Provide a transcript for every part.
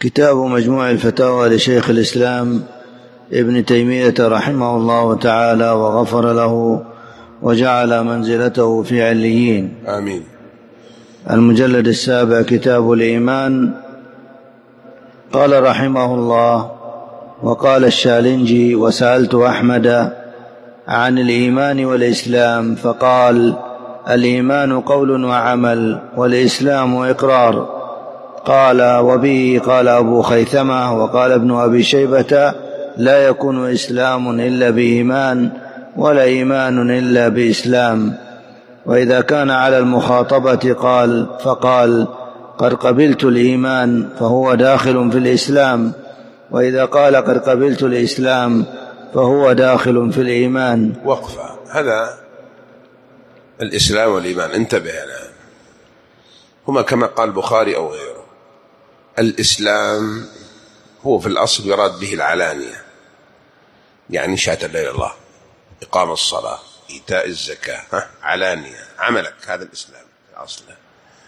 كتاب مجموع الفتاوى لشيخ الإسلام ابن تيمية رحمه الله تعالى وغفر له وجعل منزلته في عليين. آمين. المجلد 7 كتاب الإيمان. قال رحمه الله: وقال الشالنجي: وسألت أحمد عن الإيمان والإسلام فقال: الإيمان قول وعمل، والإسلام إقرار. قال: وبه قال أبو خيثمة وقال ابن أبي شيبة: لا يكون إسلام إلا بإيمان، ولا إيمان إلا بإسلام. وإذا كان على المخاطبة فقال: قد قبلت الإيمان فهو داخل في الإسلام، وإذا قال: قد قبلت الإسلام فهو داخل في الإيمان. وقفة. هذا الإسلام والإيمان، انتبه الآن، هما كما قال البخاري أو غيره. الإسلام هو في الأصل يراد به العلانية، يعني شهادة لا إله إلا الله، إقام الصلاة، إيتاء الزكاة، علانية، عملك، هذا الإسلام في أصله.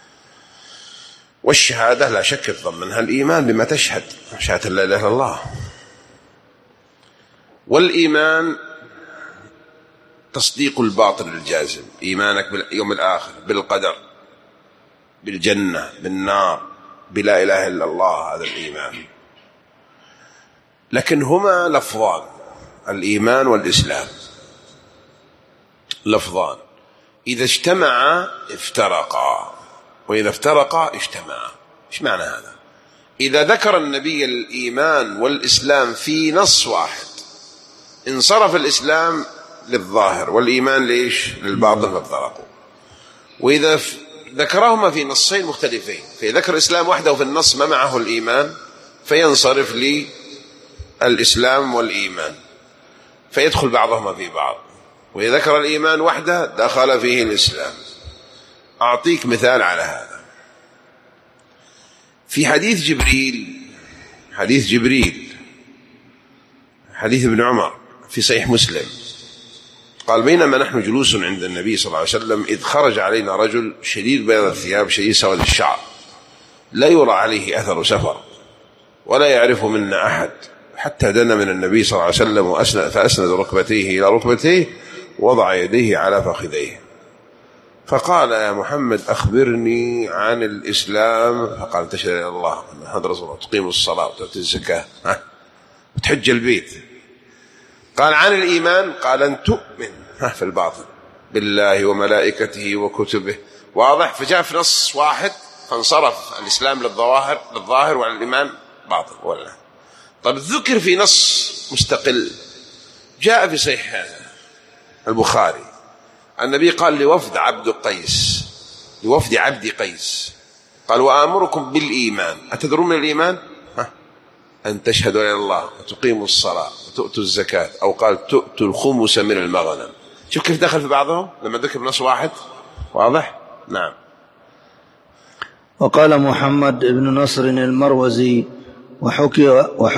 والشهادة لا شك تضمنها الإيمان بما تشهد، شهادة لا إله إلا الله. والإيمان تصديق الباطن الجازم، إيمانك باليوم الآخر، بالقدر، بالجنة، بالنار، بلا إله إلا الله، هذا الإيمان. لكن هما لفظان، الإيمان والإسلام لفظان، إذا اجتمعا افترقا، وإذا افترقا اجتمعا. إيش معنى هذا؟ إذا ذكر النبي الإيمان والإسلام في نص واحد انصرف الإسلام للظاهر والإيمان ليش؟ للباطن، فافترقوا. وإذا ذكرهما في نصين مختلفين، فذكر الإسلام وحده في النص ما معه الإيمان فينصرف للإسلام والإيمان فيدخل بعضهما في بعض، وإذا ذكر الإيمان وحده دخل فيه الإسلام. أعطيك مثال على هذا. في حديث جبريل حديث ابن عمر في صحيح مسلم، قال: بينما نحن جلوس عند النبي صلى الله عليه وسلم إذ خرج علينا رجل شديد بياض الثياب شديد سواد الشعر، لا يرى عليه أثر سفر ولا يعرف منا أحد، حتى دنا من النبي صلى الله عليه وسلم فأسند ركبتيه إلى ركبتيه ووضع يديه على فخذيه، فقال: يا محمد أخبرني عن الإسلام. فقال: تشهد أن لا إله إلا الله وأن محمدا رسول الله، تقيم الصلاة وتؤتي الزكاة وتحج البيت. قال: عن الإيمان؟ قال: أن تؤمن في الباطن بالله وملائكته وكتبه. واضح؟ فجاء في نص واحد فانصرف الإسلام للظاهر وعلى الإيمان باطن. ولا طب ذكر في نص مستقل جاء في صحيح البخاري، النبي قال لوفد عبد قيس، قال: وآمركم بالإيمان. أتدرون من الإيمان؟ أن تشهدوا لا إله إلا الله وتقيموا الصلاة وتؤتوا الزكاة، أو قال: تؤتوا الخمس من المغنم. شوف كيف دخل في بعضهم لما ذكر نص واحد. واضح؟ نعم. وقال محمد بن نصر المروزي: وحكى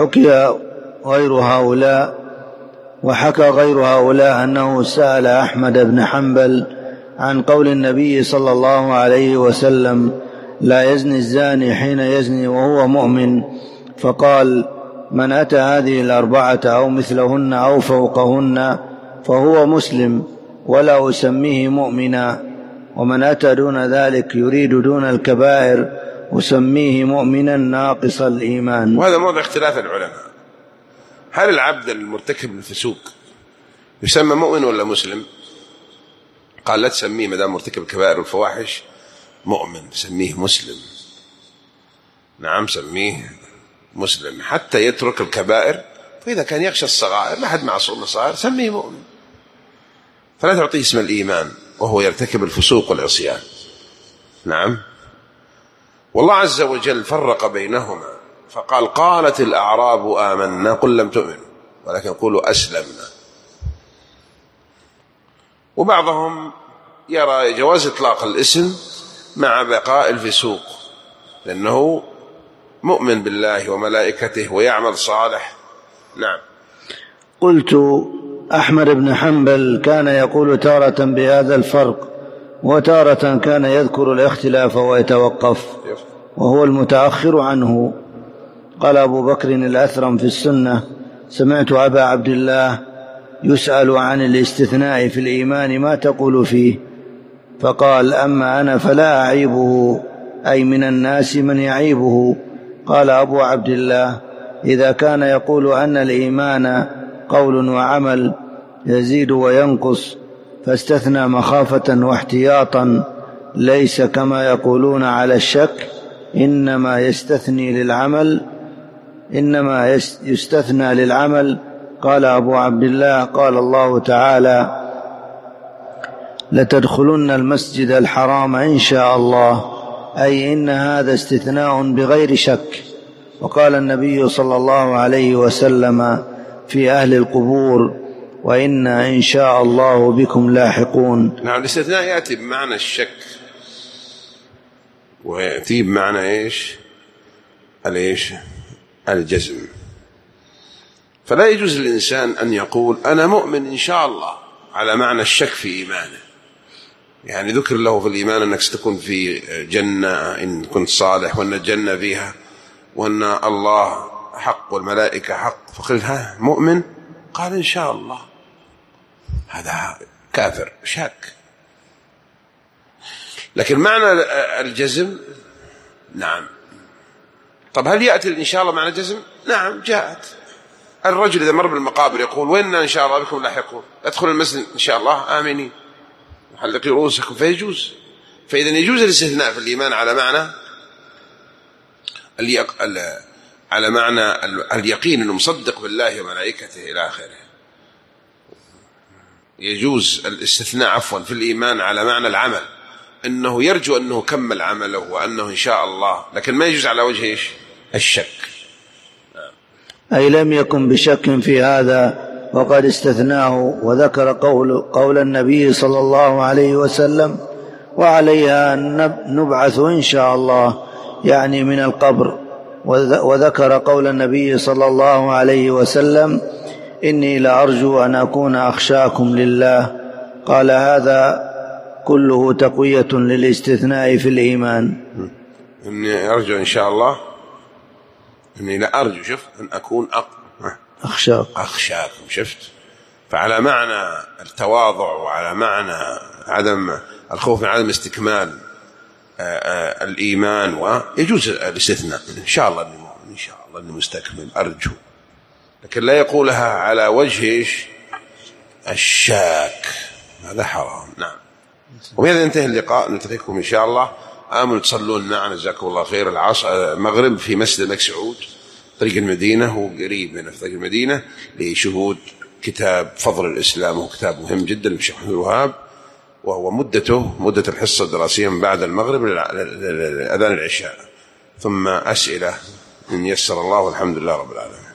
غير هؤلاء أنه سأل أحمد بن حنبل عن قول النبي صلى الله عليه وسلم: لا يزني الزاني حين يزني وهو مؤمن، فقال: من أتى هذه الأربعة أو مثلهن أو فوقهن فهو مسلم، ولا أسميه مؤمنا، ومن أتى دون ذلك يريد دون الكبائر أسميه مؤمنا ناقص الإيمان. وهذا موضع اختلاف العلماء، هل العبد المرتكب الفسوق يسمى مؤمن ولا مسلم؟ قال: لا تسميه ما دام مرتكب الكبائر والفواحش مؤمن، سميه مسلم. نعم، سميه مسلم حتى يترك الكبائر، فإذا كان يخشى الصغائر، ما حد معصوم الصغائر، سميه مؤمن، فلا تعطيه اسم الإيمان وهو يرتكب الفسوق والعصيان. نعم. والله عز وجل فرق بينهما فقال: قالت الأعراب آمنا قل لم تؤمنوا ولكن قولوا أسلمنا. وبعضهم يرى جواز إطلاق الاسم مع بقاء الفسوق، لأنه مؤمن بالله وملائكته ويعمل صالح. نعم. قلت: أحمد بن حنبل كان يقول تارة بهذا الفرق، وتارة كان يذكر الاختلاف ويتوقف، وهو المتأخر عنه. قال أبو بكر الأثرم في السنة: سمعت أبا عبد الله يسأل عن الاستثناء في الإيمان ما تقول فيه؟ فقال: أما أنا فلا أعيبه، أي من الناس من يعيبه. قال أبو عبد الله: إذا كان يقول أن الإيمان قول وعمل يزيد وينقص فاستثنى مخافة واحتياطا ليس كما يقولون على الشك، إنما يستثنى للعمل. قال أبو عبد الله: قال الله تعالى: لتدخلن المسجد الحرام إن شاء الله، أي إن هذا استثناء بغير شك. وقال النبي صلى الله عليه وسلم في أهل القبور: وإنا إن شاء الله بكم لاحقون. نعم، الاستثناء يأتي بمعنى الشك ويأتي بمعنى الجزم. فلا يجوز للإنسان أن يقول أنا مؤمن إن شاء الله على معنى الشك في إيمانه. يعني ذكر له في الإيمان أنك ستكون في جنة إن كنت صالح، وأن الجنة فيها، وأن الله حق والملائكة حق، فقلت ها مؤمن؟ قال إن شاء الله، هذا كافر شاك. لكن معنى الجزم نعم. طب هل يأتي إن شاء الله معنى جزم؟ نعم جاءت. الرجل إذا مر بالمقابر يقول وإنا إن شاء الله بكم لاحقون، ادخل المسجد إن شاء الله آمنين حلقوا رؤوسكم، فيجوز. فإذا يجوز الاستثناء في الإيمان على معنى اليقين أنه مصدق بالله وملائكته إلى آخره. يجوز الاستثناء في الإيمان على معنى العمل، أنه يرجو أنه كمل عمله وأنه إن شاء الله، لكن ما يجوز على وجه الشك. أي لم يكن بشك في هذا، وقد استثناه وذكر قول النبي صلى الله عليه وسلم: وعليها نبعث إن شاء الله، يعني من القبر. وذكر قول النبي صلى الله عليه وسلم: إني لأرجو أن أكون أخشاكم لله. قال: هذا كله تقوية للاستثناء في الإيمان. إني أرجو إن شاء الله، إني لا أرجو شوف أن أكون أخشاكم. شفت؟ فعلى معنى التواضع وعلى معنى عدم الخوف من عدم استكمال الإيمان، ويجوز الاستثناء إن شاء الله إن شاء الله إني مستكمل أرجو، لكن لا يقولها على وجه الشاك، هذا حرام. نعم. وبهذا ينتهي اللقاء، نلتقيكم إن شاء الله. آمنوا تصلون معنا جزاكم الله خير العصر المغرب في مسجد الملك سعود طريق المدينة، وقريب من طريق المدينة، لشهود كتاب فضل الإسلام، وهو كتاب مهم جدا للشيخ محمد الوهاب، وهو مدة الحصة الدراسية من بعد المغرب لأذان العشاء، ثم أسئلة إن يسر الله، والحمد لله رب العالمين.